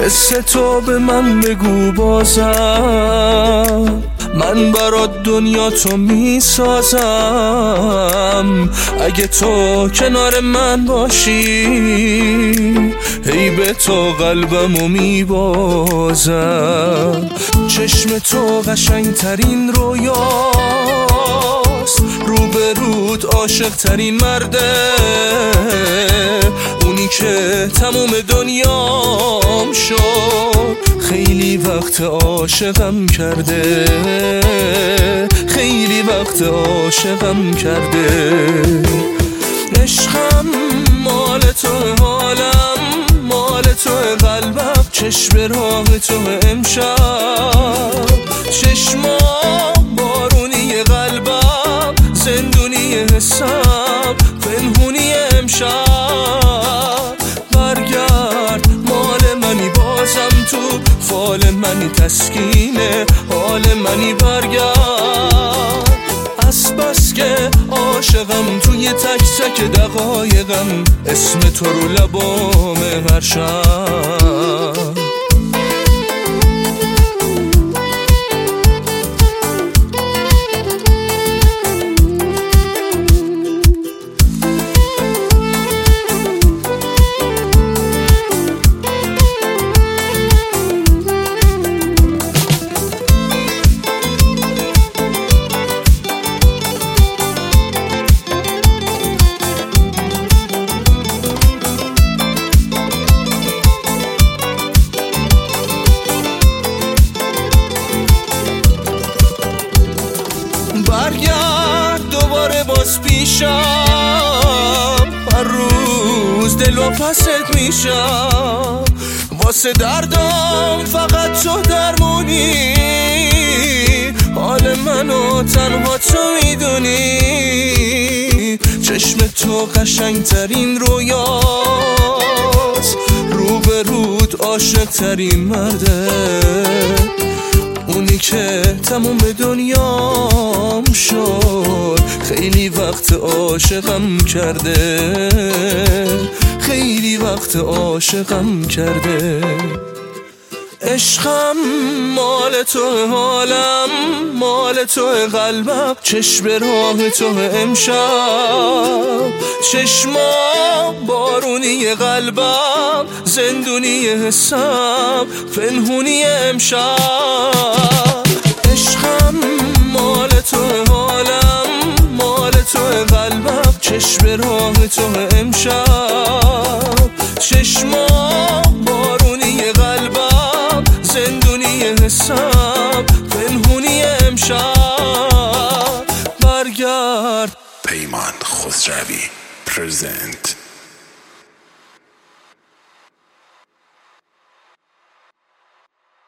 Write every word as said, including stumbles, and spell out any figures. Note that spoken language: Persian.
قصه تو به من بگو بازم، من برات دنیا تو میسازم. اگه تو کنار من باشی هی به تو قلبمو میبازم. چشم تو قشنگ ترین رویاست، روبرود عاشق ترین مرده، اونی که تموم دنیام شد. خیلی وقت عاشقم کرده، خیلی وقت عاشقم کرده. عشقم مال تو، حالم مال تو، قلبم چشم راه تو امشب. چشما بارونی قلبم، زندونی حسم، پنهونی امشب. برگرد مال منی بازم تو، فال منی تسکینه حال منی. برگرد از بس که عاشقم توی تک تک دقایقم، اسم تو رو لبام هر شب. برگرد دوباره باز پیشم، هر روز دل و پست میشم. واسه دردم فقط تو درمونی، حال منو تنها تو میدونی. چشم تو قشنگ ترین رویاست، روبرود عاشق ترین مرده، اونی که تموم دنیام شد. خیلی وقت عاشقم کرده، خیلی وقت عاشقم کرده. عشقم مال تو، حالم مال تو، قلبم چشم راه تو امشب. چشما بارونی قلبم، زندونی حسم، پنهونی امشب. عشقم مال تو، حالم مال تو، قلبم چشم راه تو امشب. چشما بارونی قلبم، زندونی حسم، پنهونی امشب. برگرد. پیمان خسروی پرزنت.